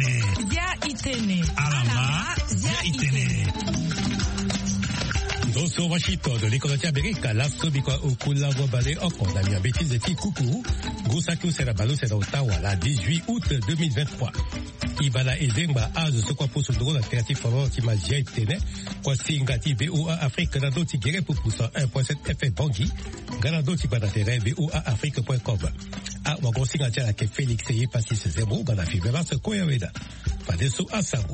itene. Alama zia itene. Doso Washington de l'école d'Amérique, la Sobikwa Okula Wabale Okon, la bêtise de Tikoukou, Gosaku Serabalo c'est Ottawa, la 18 août 2023. Ibala Ezemba Az Sokwa Posundro, la créative faveur qui m'a déjà été quoi Singati BOA Afrique, Ganado Tigere pour pousser 1.7 FM Bangui, Ganado Tibanatere BOA Afrique.com. Ah, Wagon Singatia la Félix Seye Passis Zemo, Gana Fibera, ce Koyaweda. Fadeso Asango.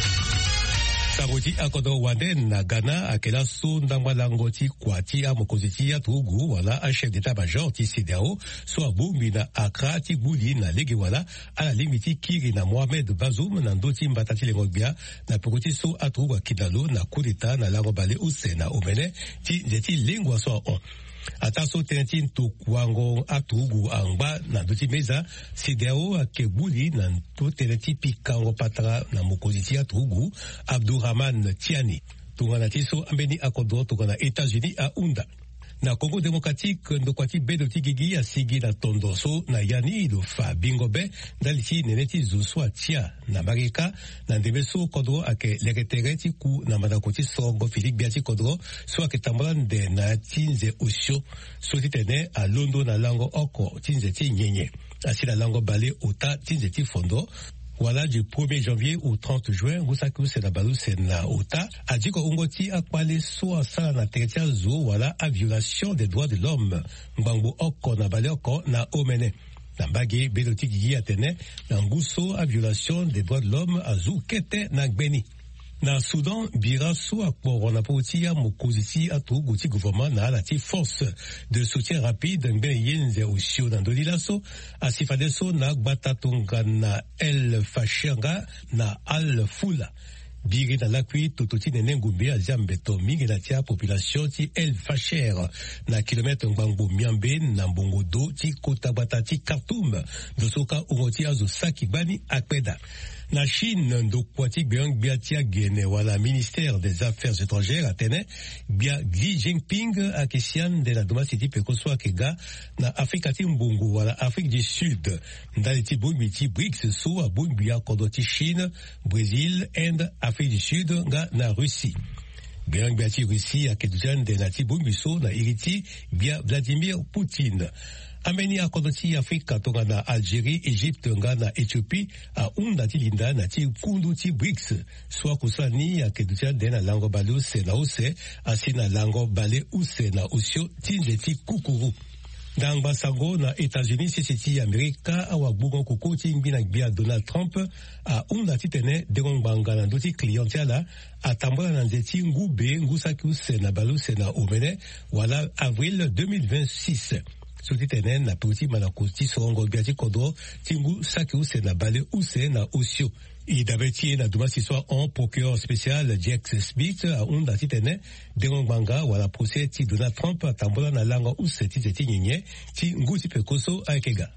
Saroti akodo wande na Ghana akela so ndangwa langoti kwati amokoziti ya Togo wala a chef d'état-major ti CEDEAO so abumbi na Accra ti buli na lege wala ala limiti kiri na Mohamed Bazoum na ndoti mbatati lengobia na pokoti so atogo kidalo na coup d'état na lango bale use na omene ti nzeti lengwa so on. Ataso tentin to kwango atugu angba na duti meza CEDEAO akebuli na to teneti pikango patra na mokoziti atugu Abdourahmane Tiani tungana tiso ambeni akodo tungana États-Unis a unda na Congo démocratique ndokwati bedoti gigi ya sigi na tondoso na yani do fa bingobe daliti neneti zuswa tia na marika na ndebeso kodro ake legetereti ku na madakoti songo Philippe Biati kodro so ake tambalande na tinze usho so titene a londo na lango oko tinze ti nyenye asila lango bale ota tinze ti fondo. Voilà, du 1er janvier au 30 juin, Gosaku Senabalu Sena Ota a dit qu'Ongoti a parlé soit ça na territoire zo, voilà, à violation des droits de l'homme. Mbangu Oko na Bale Oko na Omene. Na Bagé, Beloti Gigi Atene, na Nguso à violation des droits de l'homme, à Zou Kete na Gbeni. Na Soudan, bira so akporo na poti ya mokoziti atu gouti gouvernement na alati force de soutien rapide ngbe yenze usio na ndolilaso asifadeso na gbatatonga na El Fashanga na Al Fula. Biri na lakwi tototi nene ngumbe a Zambeto mingi na tia population ti El Fasher na kilometre ngbango miambe na mbongo do ti kota batati Khartoum dosoka ungoti azo saki bani akpeda. Na Chine, ndo kwati biang biatia gene wala ministère des affaires étrangères atene bia Xi Jinping akisian de la domasiti pekoso akega na Afrika ti mbongo wala Afrique du Sud ndali ti bungbi ti BRICS so a bungbi akodo ti Chine, Brésil, Inde, Afrique du Sud nga na Russie. Biang biati Russie akedujan de na ti bungbi so na iriti bia Vladimir Poutine. Ameni akodoti Afrika tonga na Algérie, Égypte nga na Éthiopie a unda ti linda na ti kundu ti BRICS soit kusani akedutia de na lango bale use na use asi na lango bale use na usio tinze ti kukuru. Dangba sango na États-Unis sisiti Amerika awa bugon kuko ti mbina bia Donald Trump a unda ti tene derong banga na ndoti clientela atambola na nzeti ngube ngusaki use na bale use na omene wala avril 2026. Soti tenen na poti malakuti sorongo biati kodro tingu saki use na bale use na osio. I dabeti na dumasi soit en procureur spécial Jack Smith a unda ti tenen derong banga wala procès ti Donald Trump tambola na langa use ti zeti nyenye ti nguti pekoso aikega.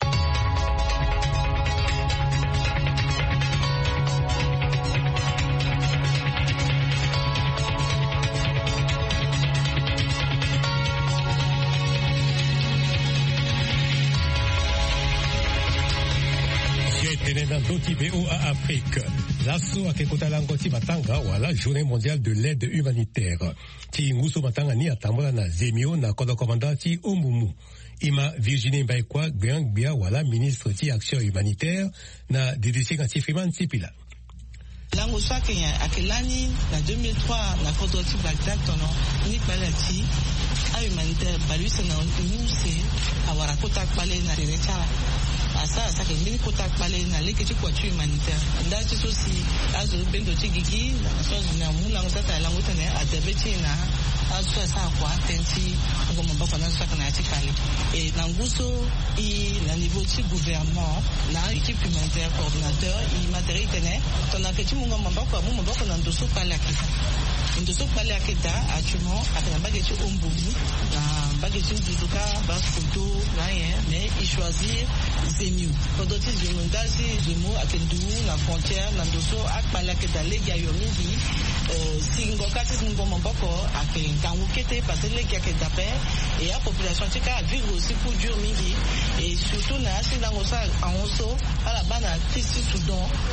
Doti BOA Afrique. Lasso akekota langoti matanga wala journée mondiale de l'aide humanitaire. Ti nguso matanga ni atambola na Zemio na kodo komandati Ombumu. Ima Virginie Mbaikwa Gbiangbia wala ministre ti action humanitaire na DDC ngati Freeman Tipila. Lango so akelani na 2003 na kodo ti Bagdad tono ni balati a humanitaire baluse na unuse awara kota pale na directeur asa ke mbini kota pale na leke ti kwatu humanitaire nda ti so si azo bendo ti gigi na so na mulango tata lango tene adebeti na azo sa kwa tenti ngoma bako na so kana ti kale e na nguso i na niveau ti gouvernement na équipe humanitaire coordinateur i matériel tene tona ke ti ngoma bako na ndoso pale akita ndoso pale akita actuellement akana bageti Ombumu na bageti Nduzuka baskoto rien mais il choisir Zemio kodoti Zemio ndazi Zemio akendu na frontière na ndoso akpale akita legi ayo mingi singo kati singo mamboko akengangu kete parce legi akita pe et la population tika vivre aussi pour dur mingi et surtout na asi dango sa anso ala bana tisi Soudan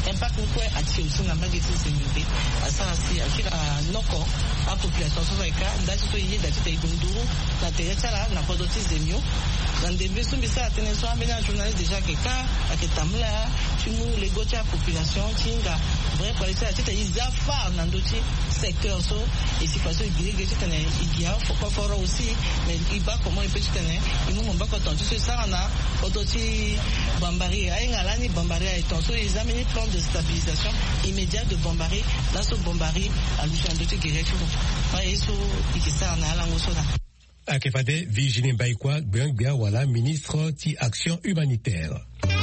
impact ko ati aussi na bageti sembe asara si akira noko a population so ka ndati to yida tite igunduru na teretala na kodoti zemio ndembe so bisa atene so amena journaliste déjà que ka aketamula chimu le gocha population tinga vrai police tite izafa na ndoti secteur so et si façon igirige tene igia faut fort aussi mais iba comment il peut tene imu mba ko tonto so ça na kodoti Bambari ayengalani Bambari a so ils amènent plan de stabilisation immédiat de Bambari là so Bambari a l'usando te guerre pas eso ikisa na la ngosona Akefade Virginie Baikwa Gbia wala ministre ti action humanitaire.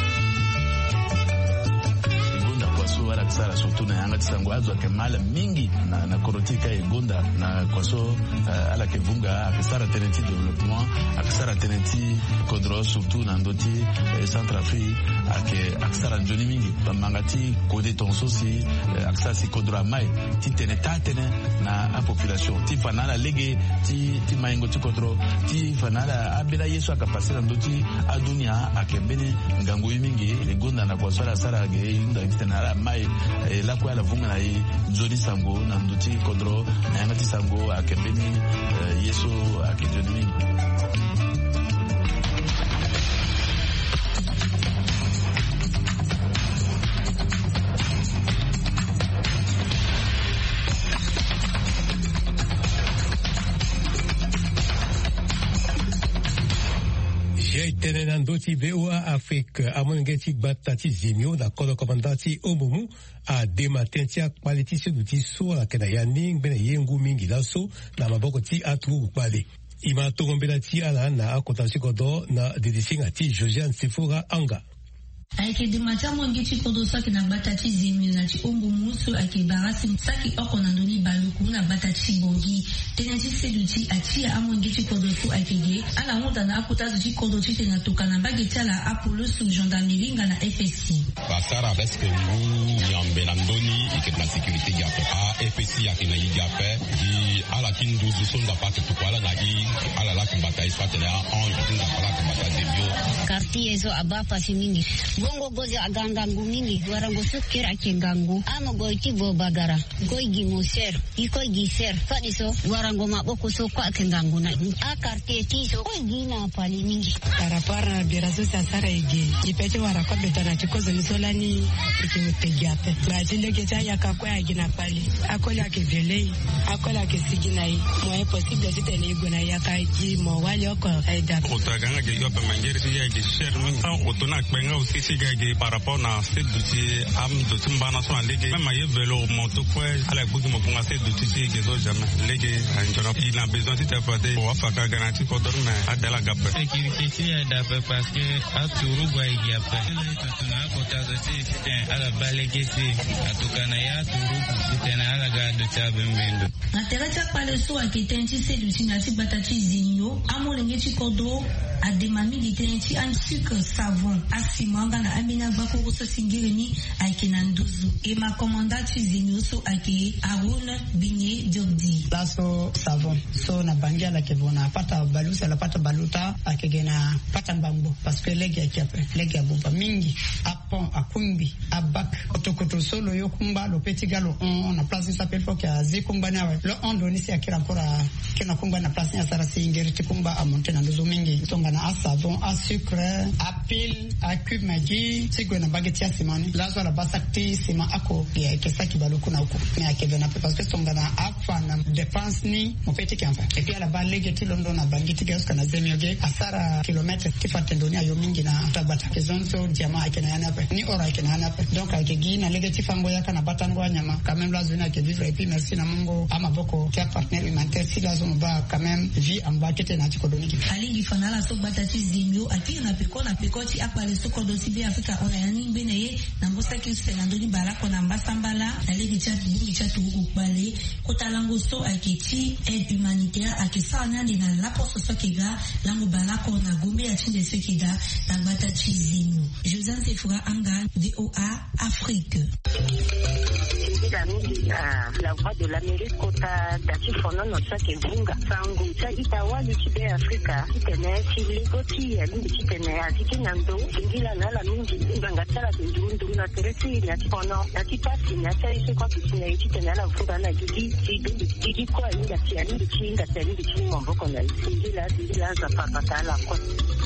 Wala kisara surtout na yanga tisango azo kemala mingi na korotika egonda na kwaso ala kevunga akisara tenenti développement akisara tenenti kodro surtout na ndoti Centrafrique akisara njoni mingi bamangati kode tonso si akisara si kodro mai ti tenetane na a population ti fanala lege ti maingo ti kodro ti fanala abela yesu akapasira ndoti adunia akebeni ngango mingi egonda na kwaso ala sara ge inda kitana mai la kwa la vunga na i nzoni sango na nduti kodro na yangati sango akembeni yeso akijoni mingi. Tenenandoti VOA Afrique amonengeti batati zimio na kodo komandati omumu a dematentia kwalitisi duti so la kena yaning bena yengu mingi laso na maboko ti atu kwali. Ima togombela ti ala na akotansi kodo na didisinga ti Josiane Sifura Anga. Aike dimata mongi chikodo saki na batati zimio na chi ombu musu ake barasi saki oko na ndoni baluku na batati bongi tenesi seduti atia amongi chikodo fu ake ge ala muda na akutazu chikodo chite na toka na bageti ala apolo su gendarmerie nga na FSI basara beske ngu nyambe na ndoni ike la sécurité yape a FSI ake na yigape di ala kinduzu sonda pate tukwala na i ala la kimbata iswate na onge tunda pala kimbata zimio quartier zo abapa si mingi Bongo gozi agangangu mingi warango sukir akengangu ama goiti bo bagara goigi moser iko giser fadiso warango maboko so kwa akengangu na akartie tiso goigi na pali mingi parapara birazo sasara ege ipete warakwa betana chikozo misolani ikiutegiape bajile kecha yakakwa agina pali akola kevelei akola kesiginai moye possible sitele igona yakaji mo wali oko aida otaganga ke yopa mangere ya ke share mingi otona kwenga usisi gage par rapport na cette duty am de tumbana so lege même ye vélo moto quoi ala bugi mo bunga cette duty ke zo jamais lege anjora il a besoin de faire pour afaka garantie pour dormir adela gap sécurité ya d'après parce que à Tourouba il y a pas tuna kota zote c'était ala balege si atukana ya Tourouba c'était na ala ga de tabembendo na tereta pale so akitenci seduti na si batati zinyo amolenge chikodo ademami gitenci an sucre savon asimanga na amina bako so singireni aikina nduzu ema komandati zinyo so ake Aruna Binye Jobdi laso savon so na bangia la kevona pata balusa la pata baluta akegena pata mbambo parce que legi akiape legi abuba mingi apon akumbi abak otokoto solo yokumba lo petit galo on a place s'appelle faut que zikumba na le on doni si akira kora kina kumba na place ya sara singeri tikumba a monter na nduzu mingi songa na savon a sucre a pile a cube magi sigwe na bageti ya simani lazo la basakti sima ako ya kesaki baluku na uko mais akevena parce que songa na afa na dépense ni mon petit kiampa et puis à la balege ti londo na bangiti gas kana zemioge asara kilomètre tifate ndoni ayo mingi na tabata kezonso jamaa akena yana pa ni ora akena yana pa donc akegi na lege tifango yaka na batango nyama quand même lazo na ke vivre et puis merci na Mungu ama boko kia partenaire humanitaire si lazo ba quand même vie en bas kete na tikodoniki alingi fanala so batati zimio akina na pekoti apale soko dosi be Afrika ona yani beneye na mbosa ki sela ndoni barako na mbasambala na lege chatu ukubale kotalango so aketi aide humanitaire akisa nani na lapo so kega lango barako na gombe ya chinde sekeda na batati zimio Josiane Sifura Anga VOA Afrique la mingi la voix de l'Amérique kota dati fono no sake bunga sangu cha itawali chibe Afrika kitene chilegoti ya mingi kitene atiki nando ingila na la mingi nganga tsala ndundu na teresi na fono ati pasi na tsaise kwa kitene kitene la vuda na gigi kwa inga tiani kinga tani kimombo na ingila za papa la kwa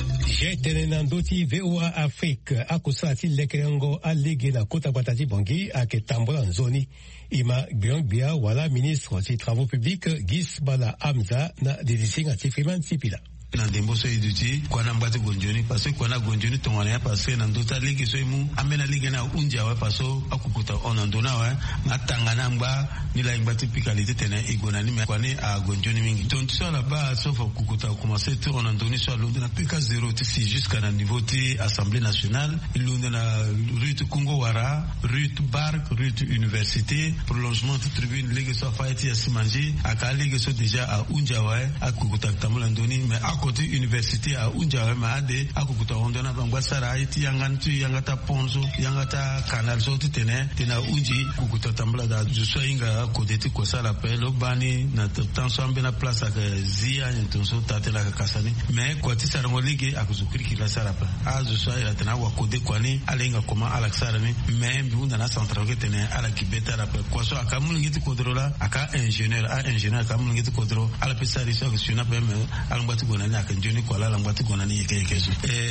Jetene nandoti VOA Afrique akusati lekerengo alege na kota batati bongi aketambola nzoni ima Gbiangbia wala ministre des travaux publics Gisbala Hamza na dedisinga Tifriman Sipila. na ndembo so iduti kwana mbati gonjoni parce que kwana gonjoni tongwana ya parce que na ndota ligi so imu amena ligi na unja wa paso akukuta ona ndona wa natangana mba nila imbati pikalite tena igona ni kwani a gonjoni mingi donc so la base sauf kukuta commencer to ona ndoni so l'onde na pika 0 tisi jusqu'à na niveau ti assemblée nationale l'onde na rue Congo Wara rue Bark rue université prolongement de tribune ligi so faiti ya simanji aka ligi so déjà a unja wa akukuta tamula ndoni mais côté université à Unjawe maade akukuta ondona bangwa sara iti yangantu yangata ponzo yangata canal so tene tena unji kukuta tambula da juswa inga kodeti ko sala pelo bani na tension ambena place ak zia ntonso tatela kasani mais ko ti sara ngoligi akuzukiri kila sara pa a juswa ya tena wa kode kwani alenga koma alaksara ni mais mbunda na central ke tene ala kibeta la pa ko so akamulingiti kodrola aka ingénieur akamulingiti kodro ala pesari so que suna pa me almbati gona akanjoni kwala lambati gona ni yekekezo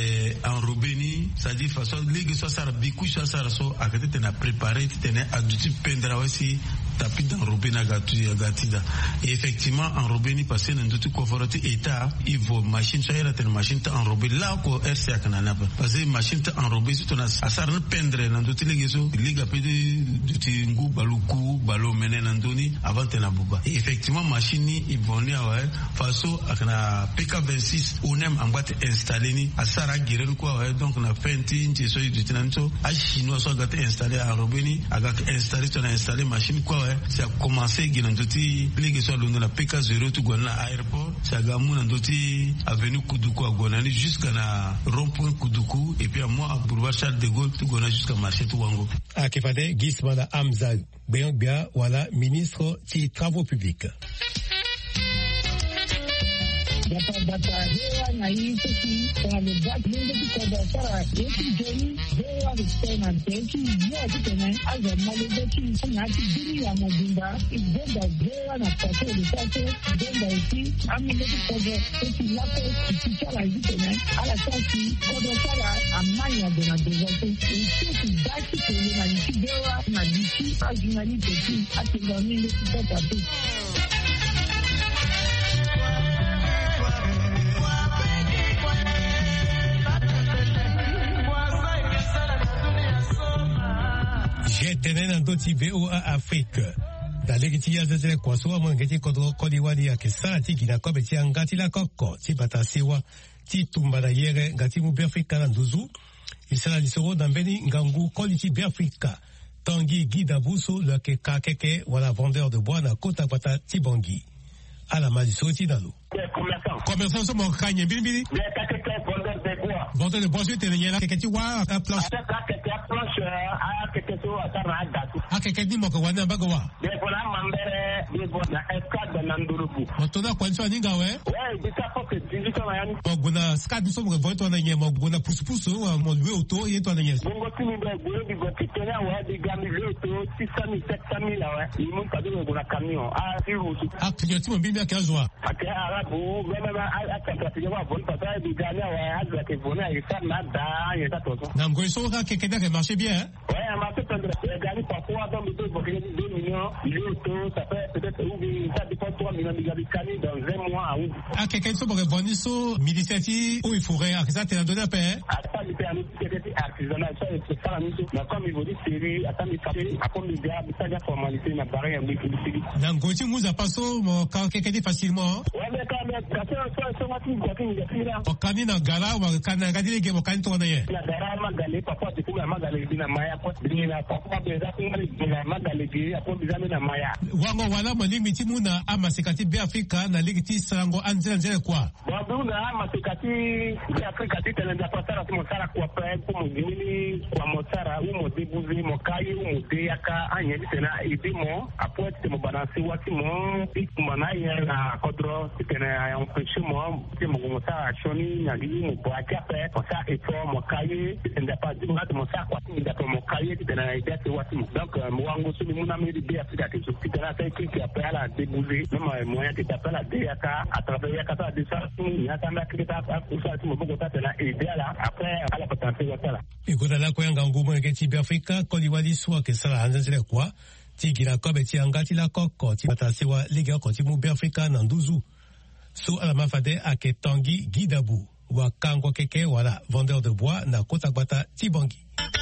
en robeni ça dit façon ligue so sara biku so sara so akate tena préparer tena aduti pendra aussi tapis dans robena gatida et effectivement en robeni passé n'enduti conforté état il faut machine so era tena machine ta enrobé là ko RC kanana parce que machine ta enrobé si tona asar ne pendre n'enduti ligue so liga pedi duti ngu baluku balo menen n'andoni avant tena buba et effectivement machine ni iboni awa façon akana PK26 onem ambate installé ni asara giren quoi ouais donc na fenti nti so du tinanto a chinois so gate installé à robeni aga installé ton installé machine quoi ouais ça a commencé ginandoti ligue so londo na PK0 tu gona aéroport ça gamu nandoti avenue Kuduku agonani jusqu'à na rond-point Kuduku et puis à moi à boulevard Charles de Gaulle tu gona jusqu'à marché tu wango akifade Gisbala Hamza Gbiangbia wala ministre des travaux publics. Data hewa na hii sisi wanabaki mingi kwa sara yetu jeni hewa tena teki ya tena aza malebeki na kidini ya mabunda igenda hewa na pato lisate genda isi amileki kwa sisi lako kichara hizi tena ala sasi kwa sara amanya dona devote sisi daki tena na nikidewa na diki ajinali teki atinga mingi kwa pato. Jetene nandoti VOA Afrique. Daleki tia zezele kwa suwa mwengeti kodro kodi wadi ya kesara tiki na kobe tia ngati la koko. Ti batasiwa, ti tumbada yere ngati mu Biafrika na nduzu. Isala lisoro nambeni ngangu kodi ti Biafrika. Tangi Guida Buso le ke kakeke wala vendeur de bois na kota pata ti bongi. Ala majiso ti nalu. Commerçant somo kanye bilibili. Vendeur de bois te nyela keketi wa aka planche. Akeke ni moko wana bagawa. Depola mambere debona eskad na ndurubu. Motona kwanso ninga we? Ouais, bisa poke digital yan. Moguna skad so mo voito na nyema moguna pusu wa mo lwe auto yeto na nyema. Bongo tini be gwe di go kitena wa di gami lwe auto 600 700 la we. Imun kadu go na camion. Ah, sirusu. Akyo timo bimbi akazwa. Ake arabu gama akaka wa bon pata di gami wa azwa ke bona isa na da yeta toto. Na ngoiso ka kekeda ke marché bien. Ouais, marché tendre gami parfois dans le dos pour 2 millions, l'auto ça fait peut-être ça dépend 3 millions de gabicani dans 20 mois à où. Ah, quelqu'un qui peut venir sur Midiceti où il faudrait ça te la donner à paix. Ah, ça il fait un petit artisanal ça c'est ça la mission. Mais comme il veut dire série attends il fait à comme il y a ça formalité na barrière mais publicité. Donc quand tu nous as passé mon quand quelqu'un dit facilement. Ouais mais quand ça va tout quoi qu'il y a là. Au canina gala ou canina gadile que au canito na ye. La gala ma galé parfois tu peux ma galé dina maya quoi dina parfois des wango wala malingi timuna amasikati be Afrika na ligiti sango anzela kwa babuna amasikati be Afrika titenda pasara simosara kwa kwa mugini kwa mosara umo debuzi mokai umo deyaka anyeli tena idimo apote mo balansi watimo ikumana ya kodro tena ya mfishimo timo mosara shoni na limu kwa kape posa eto mokai tenda pa dinga mosara kwa tinda to mokai tena idete watimo donc mwango suni muna miri be Afrika titena sai kiki après la débouler même moyen de taper la DAK à travers yaka de ça ni atanda kita akusa timo bogota tena idela après à la potentiel watala ikoda la koyanga ngumo ngeti be Afrika koliwali swa ke sala anzele kwa tigira kobe tiangati la koko tibatasiwa liga ko timu be Afrika na nduzu so ala mafade ake Tanguy Gidabu wa kango keke wala vendeur de bois na kota gbata Tibangi.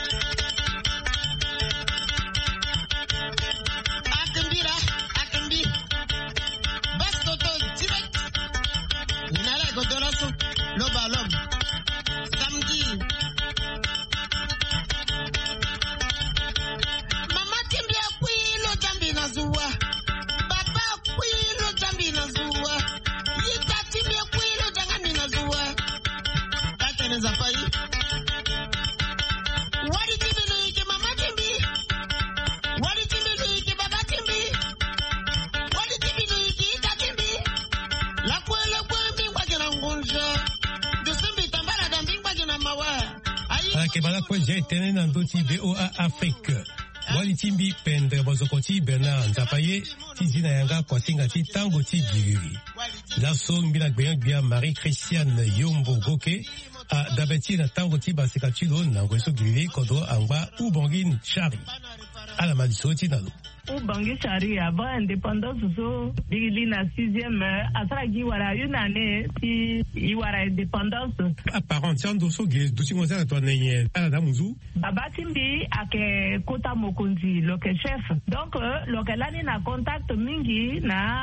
Kebala kwa jay tenen andoti VOA Afrique. Wali timbi pendre bozokoti Bernard Nzapaye tizina yanga kwa singati tango tigiri. La song bila gbia Marie-Christiane Yombo Goke a dabeti na tango tiba sikatulo na ngweso giri kodro angba Ubangin Chari. Ala madisoti nalo. Ubangin Chari avant indépendance so digili na 6e asara giwara une année si iwara indépendance. Apparent ndo so giri duti ngozala to nenye ala damuzu. Baba timbi ake kota mokonzi loke chef. Donc loke lani na contact mingi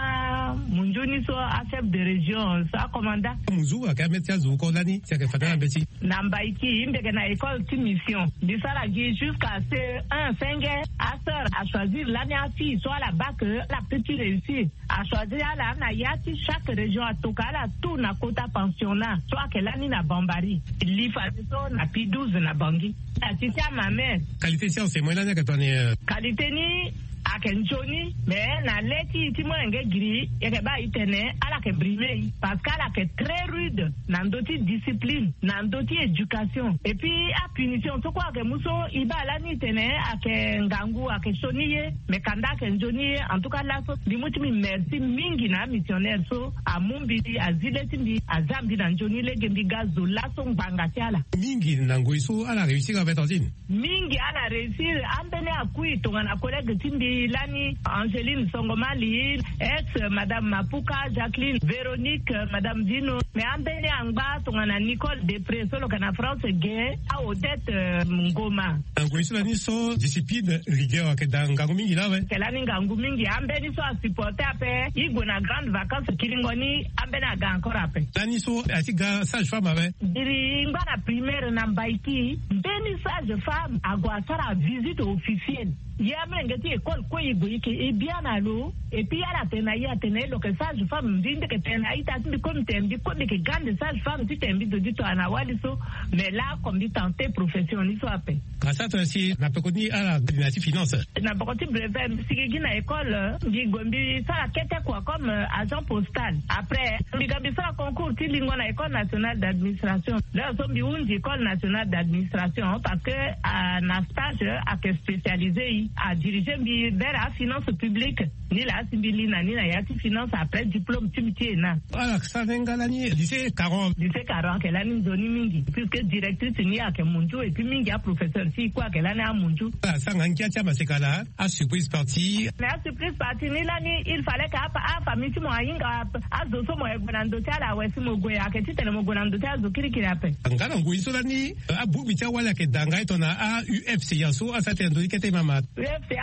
na munjuni so a chef de région sa commanda. Muzu ake metia zuko lani tia ke fatana beti. Na mbaiki imbeke na école ti mission. Disala gi jusqu'à C1 5 Asser a choisir l'année à fille, soit la bac, la petite réussite. A choisir la na yati chaque région à Tokala, tout na kota pensionnat, soit que l'année na Bambari. L'IFASO na P12 na Bangi. La titia ma mère. Qualité science, c'est moi l'année que t'en es. Qualité ni. Akenchoni mais na leti timo enge gri yeke ba itene ala ke brime parce qu'ala ke très rude nandoti discipline nandoti éducation et puis a punition so kwa ke muso iba la ni tene ake ngangu ake shoniye mais kanda ke njoni en tout cas là so dimutimi merci mingi na missionnaire so amumbi azileti azambi na njoni lege mbigazo la so nganga tiala mingi nango iso ala réussir avec Tantine mingi ala réussir ambene akui tonga na collègue timbi Lani, Angéline Songomali, Madame Mapuka, Jacqueline, Véronique, Madame Dino, mais Ambene Angba, Tongana Nicole Després, solo kana France Gay, a Odette Ngoma. Angouiso Lani so discipline rigueur ke dangangu mingi la we. Kelani ngangu mingi Ambeni so a supporter ape, igo na grande vacances kilingoni Ambene aga encore ape. Lani so atiga sage-femme ave. Diri ngba na primaire na Mbaiki, Beni sage-femme agwa sara visite officielle. Yamre ngeti école ko yigoyike e bien alo et puis ala tena ya tena lo que sage femme ndinde ke tena ita ndi comme tembi ko de ke grande sage femme ti tembi do dito ana wali so mais là comme dit tenter professionnel so ape grâce à toi si na pekoni ala dinati finance na pekoni brevet sikigi na école ndi gombi sala kete quoi comme agent postal après mbigambi sala concours ti lingo na école nationale d'administration là so mbi undi école nationale d'administration parce que na stage a que spécialisé à diriger vers la finance publique ni la simbilina ni la yati finance après diplôme timitiena ala ça vengala ni lycée 40 que la ni zoni mingi puisque directrice ni a ke munju et puis mingi a professeur si quoi que la ni a munju ça ngangia tia masekala a surprise party mais a surprise party ni la ni il fallait que a famille mo ainga a zoso mo egonando tia la wesi mo goya ke titele mo gonando tia zokiri kirape ngana nguiso la ni a bubi tia wala ke danga itona a UFC yaso a satendo ikete mama UFC a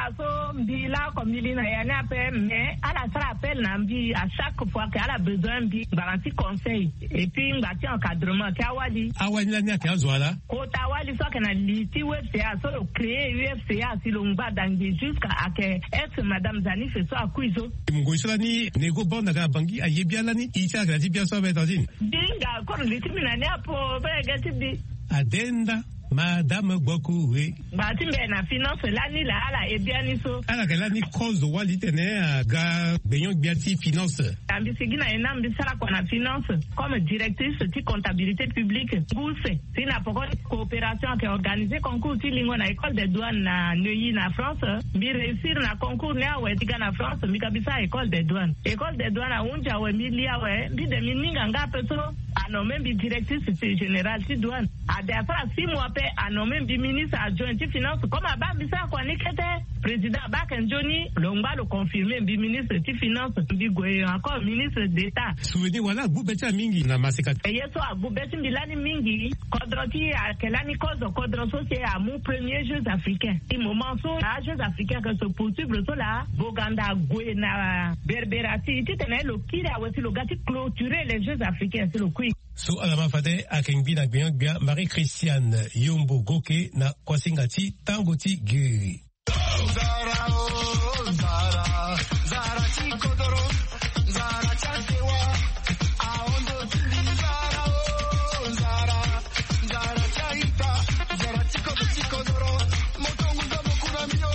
façon bila comme il n'a rien appelé mais à la sera appel nambi à chaque fois qu'elle a besoin de garantie conseil et puis un bâti encadrement kawali awani la nia kazwala kota wali so kana liti UFCA so créer UFCA si longba dangi jusqu'à que ex madame Zani fait ça akuizo mungoisla ni nego bonda ga bangi ayebiala ni icha ga dibia so betazini dinga ko litimina ne apo ba ga tibi adenda Madame Bokoué. Batimbe na finance lani la ala ebiani so. Ala kala ni cause wali tene ga benyon biati finance. Ambisi gina enambi sala kwa na finance comme directrice de comptabilité publique. Gouse, c'est na poko coopération qui organisé concours ti lingo na école des douanes na Neuilly na France. Bi réussir na concours na we tiga na France mi kabisa école des douanes. École des douanes a unja we milia we bi de mininga ngape so. Ano même bi directrice générale ti douane. A de après 6 mois a nommé le ministre adjoint des finances comme Ababisa Kwanikete, président Bakenjoni, l'Ongba le confirmé, le ministre des finances, encore ministre d'État. Souvenez, voilà, Boubetia Mingi, na Masika. Et yeso a Boubetia Milani Mingi, Kodroti a Kelani Kozo, Kodroso, c'est à mon premier Jeux africains. Et moment so, à Jeux africains que se poursuivre so là, Boganda, Gwena, Berberati, tu tenais le qui a aussi le gâti clôturer les Jeux africains, c'est le qui. So alama fade akengbi na bia Marie-Christiane Yombo Goke na kwasingati tangoti giri. Zara oh Zara Zara chikodoro Zara chatewa aondo Zara oh Zara Zara chaita Zara chikodoro motongu za mokuna mio.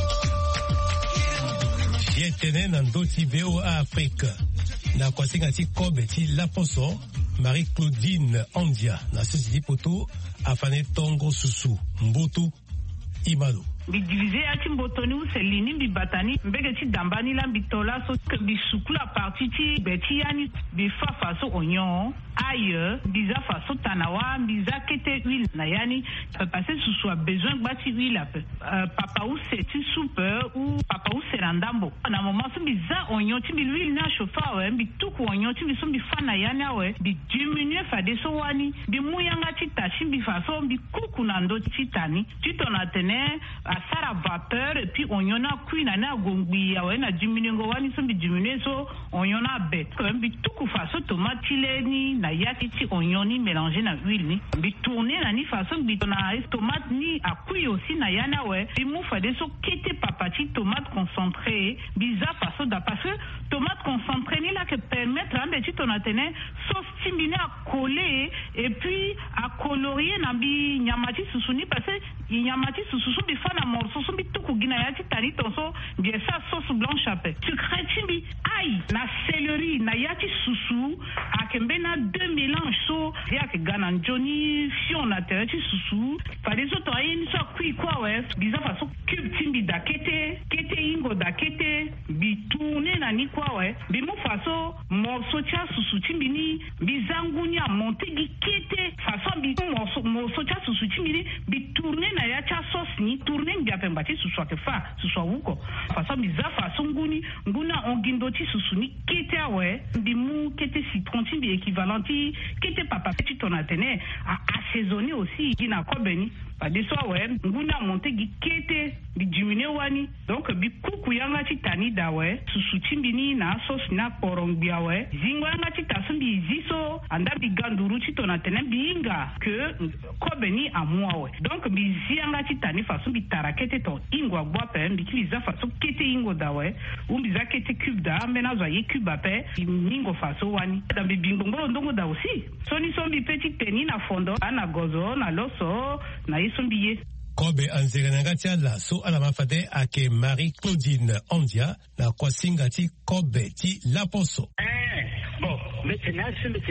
Yetene na ndoti VOA Afrique na kwasingati kobe ti laposo Marie-Claudine Andia na sisi poto afane tongo susu mboto ibalo bidiviser ati mbotoni uselini bibatani mbegeti dambani la bitola so que bisukula parti ti beti yani bifa faso onyon ailleurs biza faso tanawa biza kete huile na yani passer sous soit besoin bati huile papa ou c'est soupe ou papa ou c'est randambo na moment so biza onyon ti l'huile na chauffa ouais bi tuku onyon ti so bifa na yani ouais bi diminuer fa de so wani bi muyanga ti tashi bi faso bi kuku na ndo ti tani ti tonatene à la vapeur et puis on y en a cuit na gongbi ya na diminuer ngo wani so bi diminuer so on y en a bet comme bi tout ku faso tomate ni na yaki ti oignon ni mélanger na huile ni bi tourner na ni façon bi na tomate ni a cuit aussi na yana ouais bi mu fa de so kete papati tomate concentré biza façon da parce que tomate concentré ni là que permettre un petit tonatene sauce timine à coller et puis à colorier na bi nyamati susuni parce que nyamati susu bi fa na morceau so bi tuku gina ya ti tani tonso bien ça sauce blanche apé sucré timbi aïe na céleri na ya ti susu akembe na deux mélanges so ya ke gana njoni fion na tere ti susu fa des autres ayin so kui quoi ouais biza fa so cube timbi da kete ingo da kete bi tourner na ni quoi ouais bi mo fa so morceau ti susu timbi ni bizanguni a monter gi kete fa so bi morceau ti susu timbi ni bi tourner na ya ti sauce ni tourner bi apemba ti susu ke fa susu wuko fa so biza fa so nguna ongindo ti susu ni kete ouais bi mu kete citron timbi équivalent ti kete papa petit tonatene a assaisonner aussi gina kobeni pa de so ouais nguna monter gi kete bi diminuer wani donc bi kuku yanga ti tani da ouais susu timbi ni na sauce na porongbi ouais zingo yanga ti tasumbi ziso anda bi ganduru ti tonatene binga que kobeni amua ouais donc bi zianga ti tani façon bi tarakete to ingwa gwa pe bi utiliser façon kete ingo da ouais ou biza kete cube da mena zo ye cube ape ingo façon wani da bi bingo ndongo da aussi soni sombi petit teni na fondo na gozo na loso na isombiye Kobe anzeranga tiala so alama fade ake Marie-Claudine Andia na kwasinga ti Kobe ti laposo. Bon, maintenant,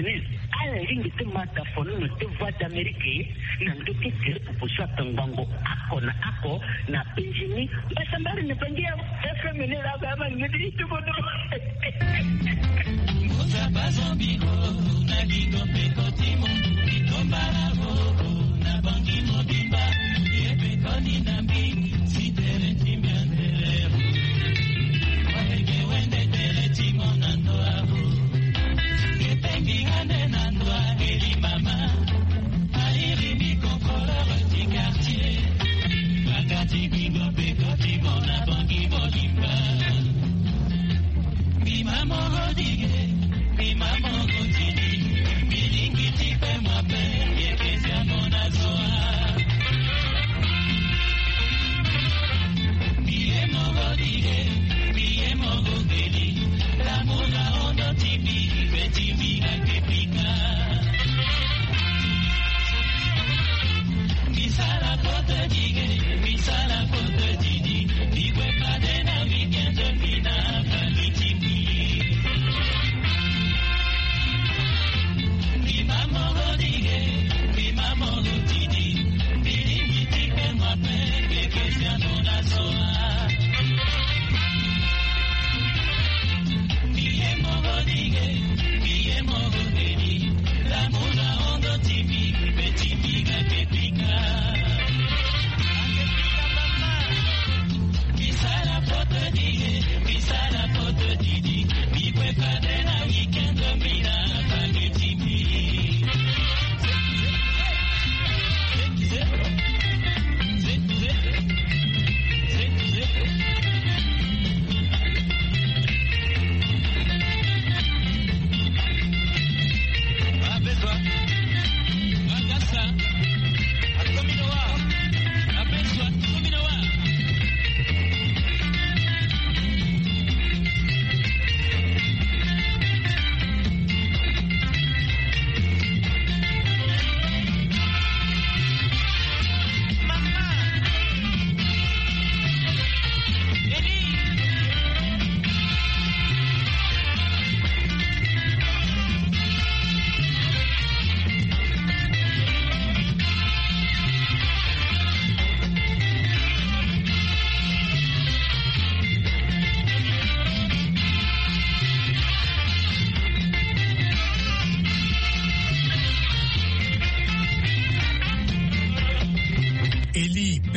à la ligne de Mataphone, de voix d'Amérique, n'a pas été pour soit un bango, ako, n'a pas gêné, mais ça m'a rien fait dire, efféminé la gamme, me dit tout bon. Mon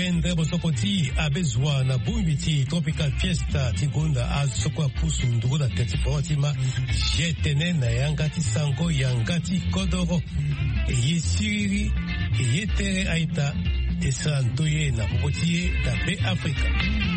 pendre bosokoti abezwa na bumbiti tropical fiesta tigunda azokwa pusu ndugu na teti fatima jetene na yangati sango yangati kodoro yesiri yetere aita esantoye na popotiye tape Afrika.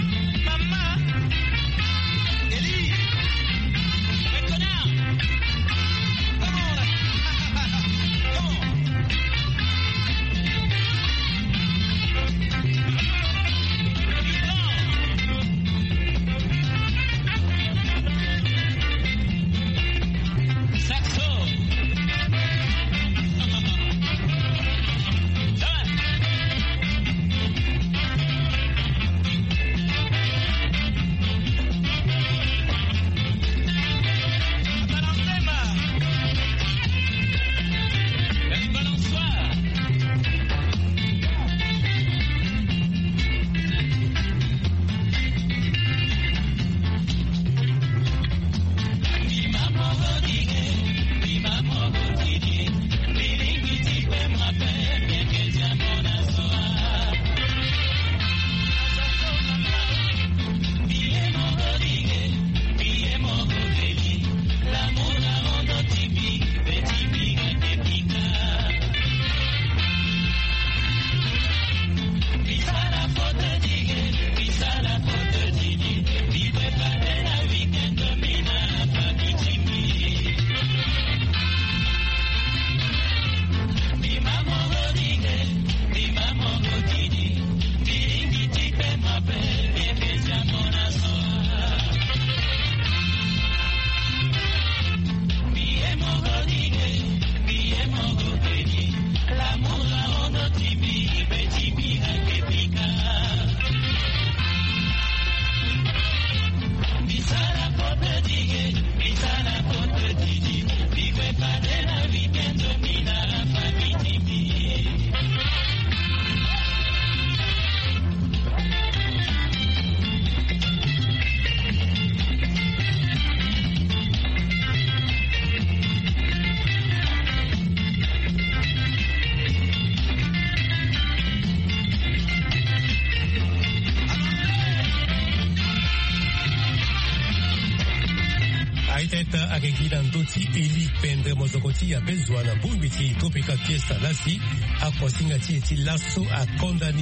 Aiteta akekila ndoti eli pendre mozokoti ya bezwa na bumbiti tropical fiesta lasi akwasinga eti laso akondani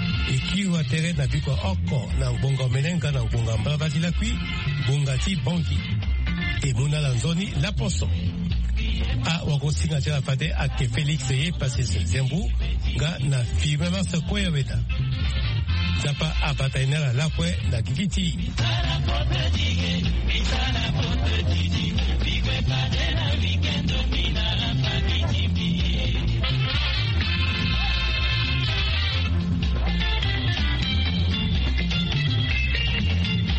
ikiwa tere na bikwa oko na ngbonga menenga na ngbonga mbabati lakwi bongati bongi emuna lanzoni la poso a wakosinga tera pate ake Felix ye pase zembu nga na firme masa kwea weta zapa apatainela lakwe na kikiti